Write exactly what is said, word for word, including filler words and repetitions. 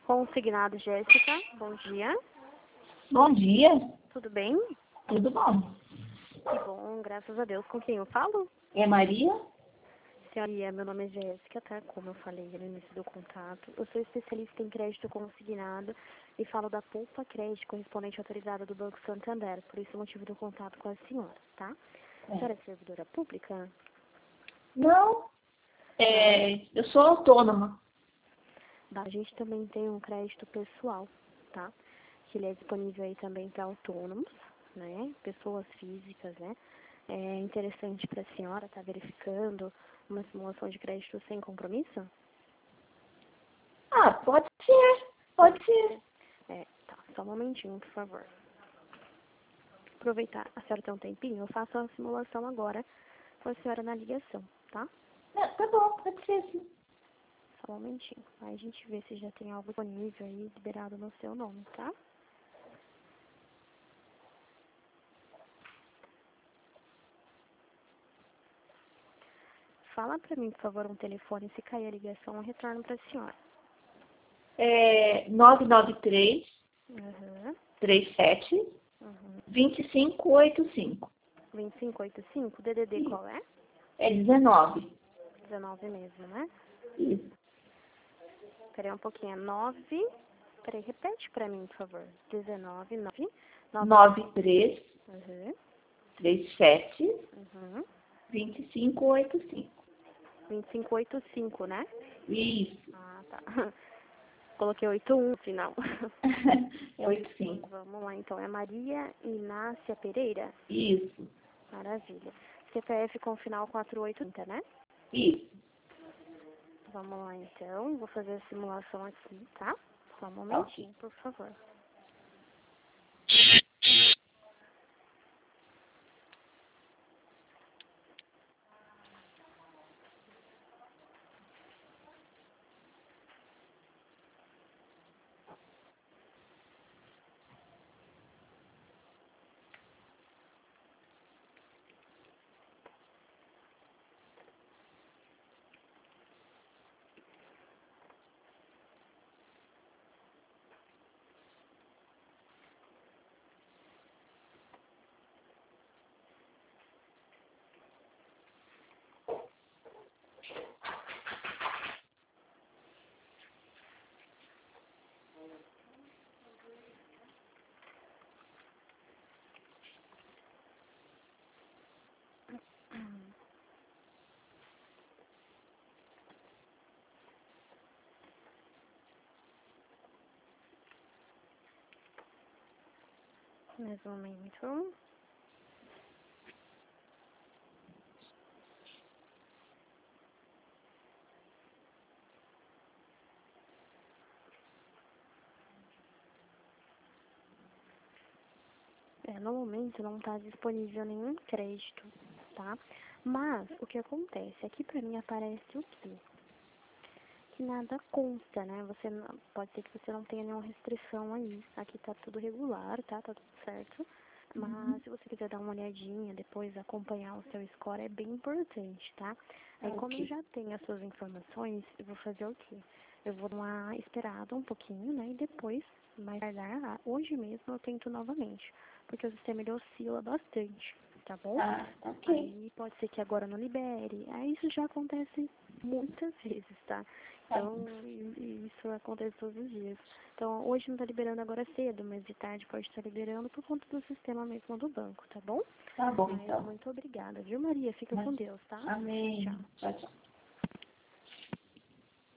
Consignado, Jéssica. Bom dia. Bom dia. Tudo bem? Tudo bom? Que bom, graças a Deus. Com quem eu falo? É Maria? Senhoria, meu nome é Jéssica, tá? Como eu falei no início do contato. Eu sou especialista em crédito consignado e falo da Poupa Crédito, correspondente autorizada do Banco Santander. Por isso o motivo do contato com a senhora, tá? A senhora é servidora pública? Não. É, eu sou autônoma. A gente também tem um crédito pessoal, tá? Que ele é disponível aí também para autônomos, né? Pessoas físicas, né? É interessante para a senhora estar verificando uma simulação de crédito sem compromisso? Ah, pode ser. Pode ser. É, tá. Só um momentinho, por favor. Aproveitar, a senhora tem um tempinho? Eu faço a simulação agora com a senhora na ligação, tá? Não, tá bom, pode ser sim. Só um momentinho. Aí a gente vê se já tem algo disponível aí, liberado no seu nome, tá? Fala pra mim, por favor, um telefone. Se cair a ligação, eu retorno pra senhora. É nove nove três, Uhum. três sete, Uhum. dois cinco oito cinco. vinte e cinco oitenta e cinco, D D D Isso. qual é? É dezenove. dezenove mesmo, né? Isso. Peraí um pouquinho. nove. Peraí, repete pra mim, por favor. dezenove, nove. nove três, Uhum. três sete, Uhum. dois cinco oito cinco. vinte e cinco oitenta e cinco, né? Isso. Ah, tá. Coloquei oitenta e um no final. É oito cinco. Vamos lá, então. É Maria Inácia Pereira? Isso. Maravilha. C P F com final quatro oito zero, né? Isso. Vamos lá, então. Vou fazer a simulação aqui, tá? Só um momentinho, por favor. Mais um momento. É, no momento não está disponível nenhum crédito, tá? Mas, o que acontece? Aqui pra mim aparece o quê? Que nada consta, né? Você não, pode ser que você não tenha nenhuma restrição aí. Aqui tá tudo regular, tá? Tá tudo certo. Mas Uhum. se você quiser dar uma olhadinha, depois acompanhar o seu score, é bem importante, tá? Aí como eu Ok. já tenho as suas informações, eu vou fazer o quê? Eu vou dar uma esperada um pouquinho, né? E depois, mais tardar, hoje mesmo eu tento novamente. Porque o sistema ele oscila bastante, tá bom? Ah, ok. Aí pode ser que agora não libere. Aí isso já acontece muitas vezes, tá? Tá Então, bom. e- e isso acontece todos os dias. Então, hoje não está liberando agora cedo, mas de tarde pode estar liberando por conta do sistema mesmo do banco, tá bom? Tá bom, Mas então. muito obrigada, viu, Maria? Fica Mas, com Deus, tá? amém. Tchau. Tchau, tchau.